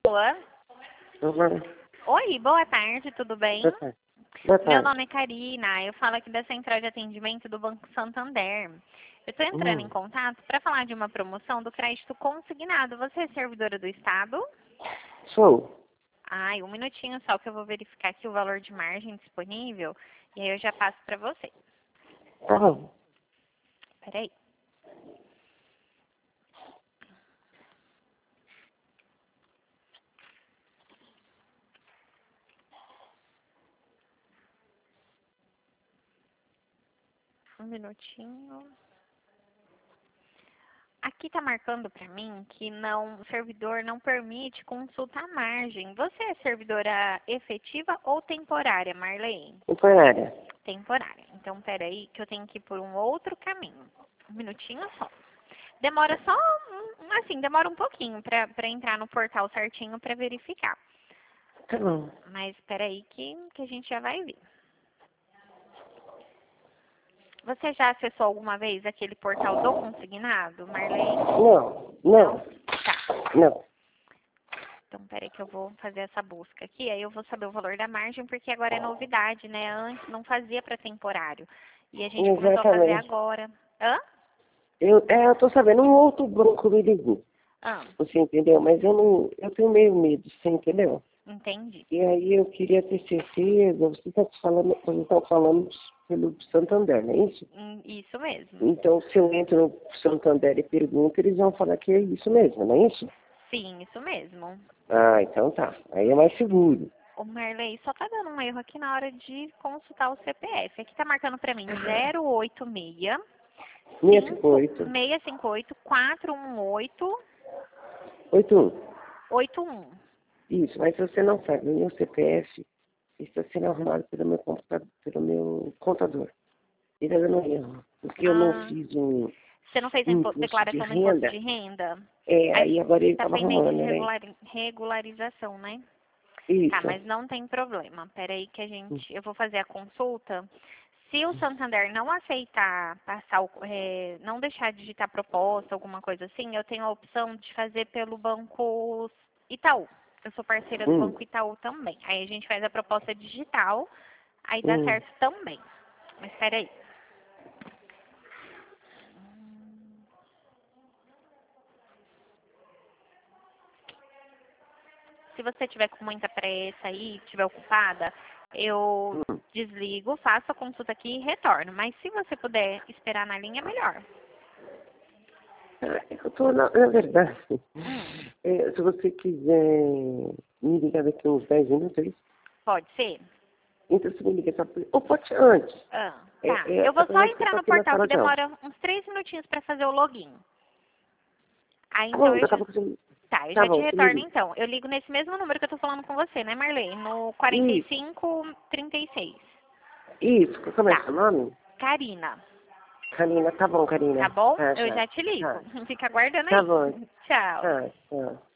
Alô? Uhum. Oi, boa tarde, tudo bem? Boa tarde. Boa Meu tarde. nome é Karina, eu falo aqui da Central de Atendimento do Banco Santander. Eu estou entrando em contato para falar de uma promoção do crédito consignado. Você é servidora do Estado? Sou. Ai, um minutinho só que eu vou verificar aqui o valor de margem disponível e aí eu já passo para você. Tá bom. Peraí. Um minutinho. Aqui está marcando para mim que o servidor não permite consultar a margem. Você é servidora efetiva ou temporária, Marlene? Temporária. Temporária. Então, peraí, que eu tenho que ir por um outro caminho. Um minutinho só. Demora só, demora um pouquinho para entrar no portal certinho para verificar. Tá bom. Mas peraí que a gente já vai ver. Você já acessou alguma vez aquele portal do consignado, Marlene? Não. Tá. Não. Então, peraí que eu vou fazer essa busca aqui, aí eu vou saber o valor da margem, porque agora é novidade, né? Antes não fazia para temporário. E a gente começou a fazer Exatamente. agora. Hã? Eu tô sabendo, um outro banco me ligou. Ah, Você entendeu? Mas eu tenho meio medo, você entendeu? entendi. E aí eu queria ter certeza, você tá falando pelo Santander, não é isso? Isso mesmo. Então, se eu entro no Santander e pergunto, eles vão falar que é isso mesmo, não é isso? Sim, isso mesmo. Ah, então tá. Aí é mais seguro. O Marley, só tá dando um erro aqui na hora de consultar o CPF. Aqui tá marcando pra mim 086 658 658 418 81. 81. Isso, mas você não sabe, o meu CPF está sendo arrumado pelo meu computador, pelo meu contador. Ele está dando erro, porque eu não Ah, fiz um você não fez a imposto de declaração do imposto renda. de renda? Aí agora ele Tá estava pendente arrumando, né? regularização, né? Tá, Isso. mas não tem problema. Peraí que eu vou fazer a consulta. Se o Santander não aceitar passar, não deixar digitar proposta, alguma coisa assim, eu tenho a opção de fazer pelo Banco Itaú. Eu sou parceira do Hum, Banco Itaú também. Aí a gente faz a proposta digital, aí dá hum. certo também. Mas peraí. Se você tiver com muita pressa aí, estiver ocupada, eu desligo, faço a consulta aqui e retorno. Mas se você puder esperar na linha, melhor. Eu tô, na verdade, Hum, se você quiser me ligar daqui uns 10 minutos, é isso? pode ser? Então você me liga só por... Ou pode ser antes. Ah, tá. Eu vou só Apesar que eu entrar tô no aqui na portal que sala de aula. demora uns 3 minutinhos para fazer o login. Aí Tá então bom, eu daqui a já. pouco você... Tá, eu Tá já te bom, você me retorno liga. então. Eu ligo nesse mesmo número que eu tô falando com você, né, Marley? No Isso, 4536. isso. Como é Tá. seu nome? Karina. Karina, tá bom, Tá Karina. bom? Tá, Eu tá. já te ligo. Tá, Fica aguardando tá aí. bom. Tchau. Tá, tá.